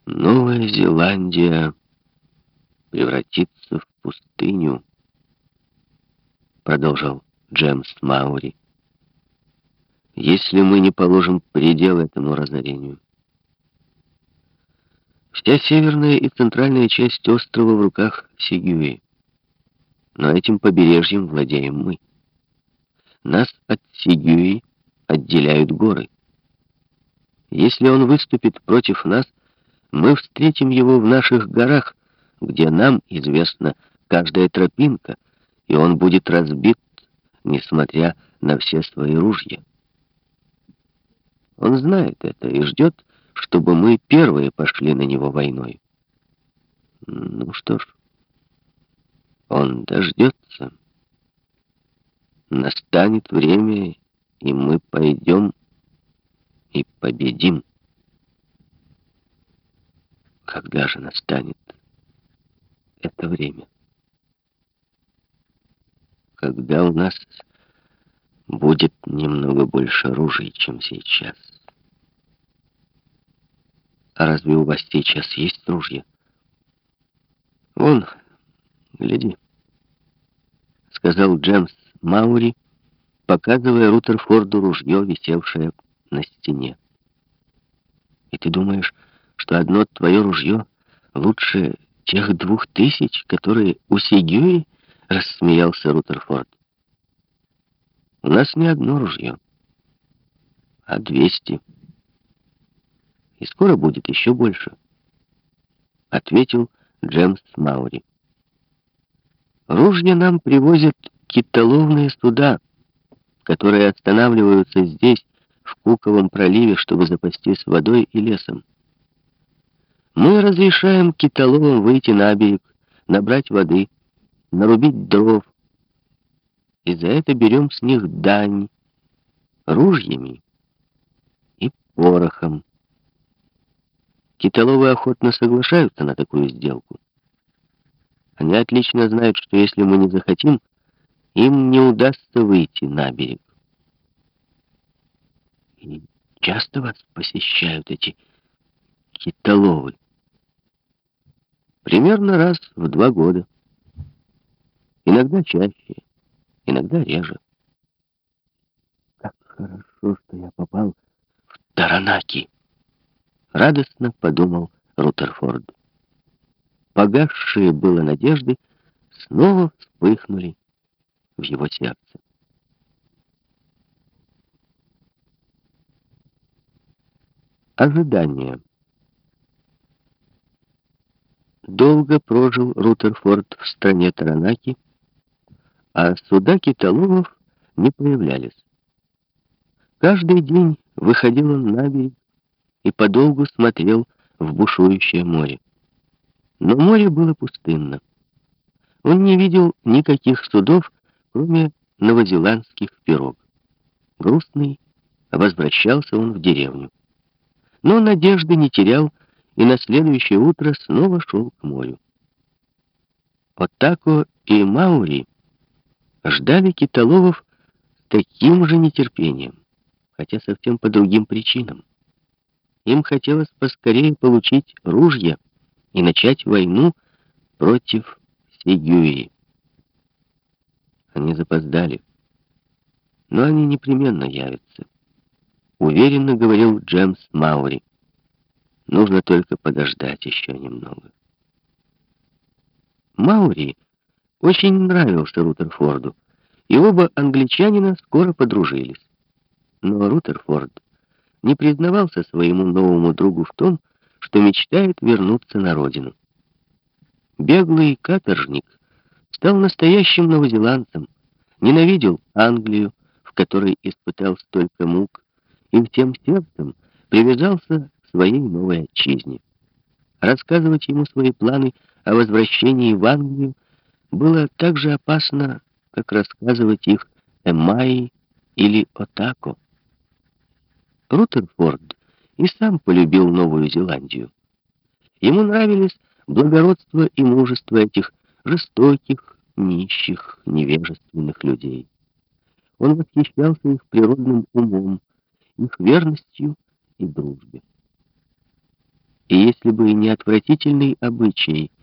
Новая Зеландия превратится в пустыню, продолжал Джемс Маури, если мы не положим предел этому разорению. Вся северная и центральная часть острова в руках Сигюи. Но этим побережьем владеем мы. Нас от Сигюи отделяют горы. Если он выступит против нас, мы встретим его в наших горах, где нам известна каждая тропинка, и он будет разбит, несмотря на все свои ружья. Он знает это и ждет, чтобы мы первые пошли на него войной. Ну что ж, он дождется. Настанет время, и мы пойдем и победим. Когда же настанет это время? Когда у нас будет немного больше ружей, чем сейчас. А разве у вас сейчас есть ружья? Вон, гляди, сказал Джемс Маури, показывая Рутерфорду ружье, висевшее на стене. И ты думаешь, что одно твое ружье лучше тех 2000, которые у Сигюи? Рассмеялся Рутерфорд. У нас не одно ружье, а 200. И скоро будет еще больше, ответил Джемс Маури. Ружья нам привозят китоловные суда, которые останавливаются здесь, в Куковом проливе, чтобы запастись водой и лесом. Мы разрешаем китоловам выйти на берег, набрать воды, нарубить дров, и за это берем с них дань ружьями и порохом. Китоловы охотно соглашаются на такую сделку. Они отлично знают, что если мы не захотим, им не удастся выйти на берег. И часто вас посещают эти китоловы? Примерно раз в 2 года. Иногда чаще, иногда реже. Как хорошо, что я попал в Таранаки, радостно подумал Рутерфорд. Погасшие было надежды снова вспыхнули в его сердце. Ожидание. Долго прожил Рутерфорд в стране Таранаки, а суда китоловов не появлялись. Каждый день выходил он на берег и подолгу смотрел в бушующее море. Но море было пустынно. Он не видел никаких судов, кроме новозеландских пирог. Грустный, возвращался он в деревню. Но надежды не терял и на следующее утро снова шел к морю. Отако и Маури ждали китоловов с таким же нетерпением, хотя совсем по другим причинам. Им хотелось поскорее получить ружья и начать войну против Сигюи. Они запоздали, но они непременно явятся, уверенно говорил Джемс Маури. Нужно только подождать еще немного. Маури очень нравился Рутерфорду, и оба англичанина скоро подружились. Но Рутерфорд не признавался своему новому другу в том, что мечтает вернуться на родину. Беглый каторжник стал настоящим новозеландцем, ненавидел Англию, в которой испытал столько мук, и всем сердцем привязался к своей новой отчизне. Рассказывать ему свои планы о возвращении в Англию было так же опасно, как рассказывать их Эммаи или Отако. Рутерфорд и сам полюбил Новую Зеландию. Ему нравились благородство и мужество этих жестоких, нищих, невежественных людей. Он восхищался их природным умом, их верностью и дружбой. И если бы не отвратительный обычай